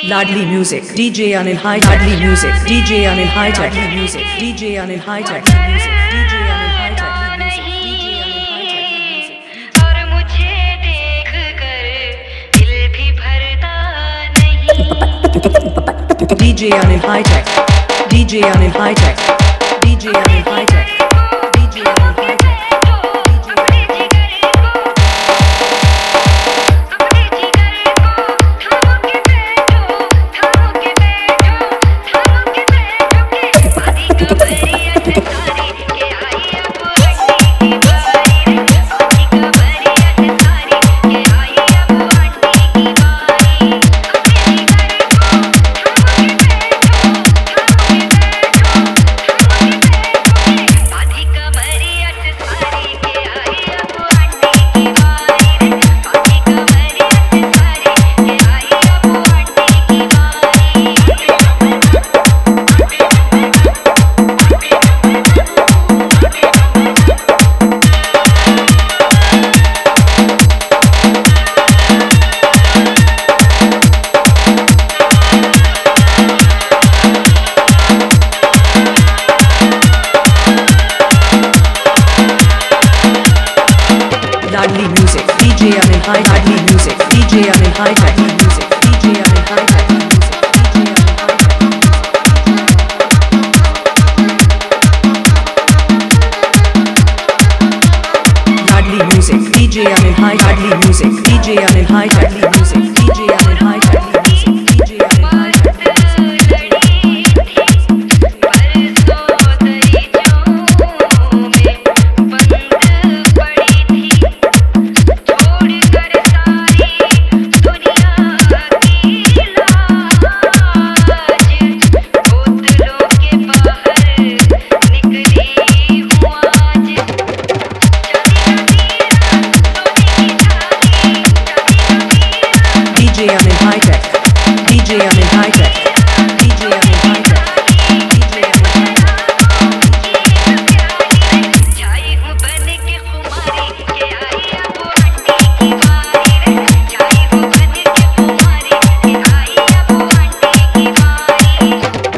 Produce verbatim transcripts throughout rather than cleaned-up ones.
Ladli Music, D J Anil High Ladli Music, D J Anil High Tech Music, D J Anil High Tech Music, D J Anil High Tech Music, और मुझे देख कर दिल भी भरता नहीं। D J Anil High Tech, D J Anil High Tech, D J Anil High Tech, D J Anil High Tech. Ladli Music, D J Anil High Ladli Music, D J Anil High Tech Music, D J Anil High Tech Music, Ladli Music, D J Anil High Ladli Music, D J Anil High Tech Music, D J Anil High Tech Music, D J Anil High Tech Music. D J Anil High Tech, D J Anil High Tech, D J Anil High Tech, D J Anil High Tech. छाई हूँ बन के खुमारी के आई अब aunty की बारी रे। छाई हूँ बन के खुमारी के आई अब आंटी की बारी।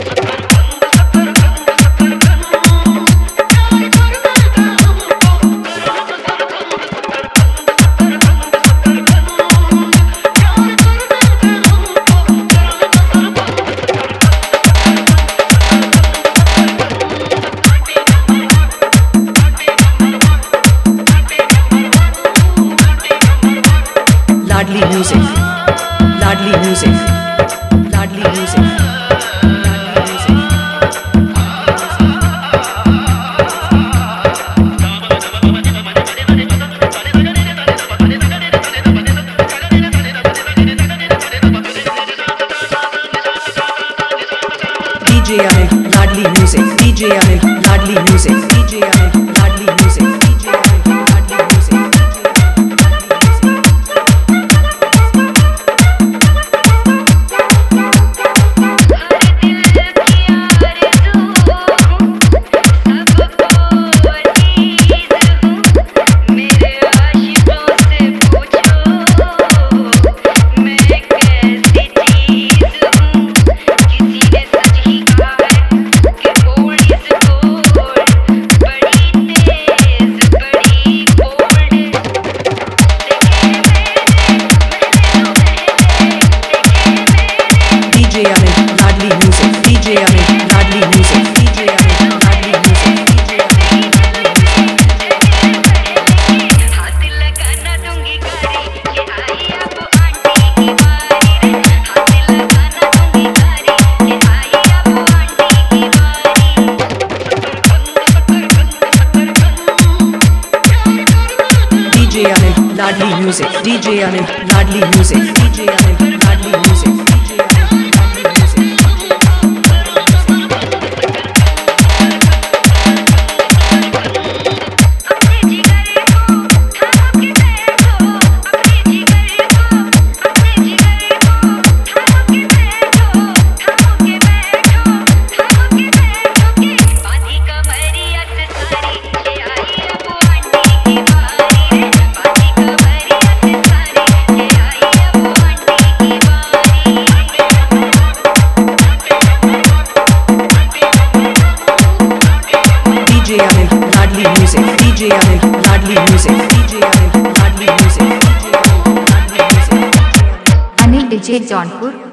Ladli Music, Ladli Music, Ladli Music, Ladli Music. D J Anil Ladli Music, D J Anil Ladli Music, D J Anil Ladli Music, D J Anil Ladli Music. D J Anil Ladli Music, D J Anil Ladli Music, D J Anil Ladli Music, D J Anil Ladli Music. हाथ लगाना दूंगी गारी के आई अब aunty की बारी रे। हाथ लगाना दूंगी गारी के आई अब आंटी की बारी। D J Anil Ladli Music, D J Anil Ladli Music, D J Anil Ladli Music, D J Anil Ladli Music. अपने जिगर को थाम के बैठो। अपने जिगर को अपने जिगर को थाम के बैठो। थाम के बैठो थाम के बैठो के बाधी कमरिया से सारी के आई अब आंटी की बारी रे। बाधी कमरिया से सारी के आई अब आंटी की DJ Anil, Ladli Music, DJ Anil, Ladli Music, DJ Anil, Ladli Music, Anil DJ Jaunpur.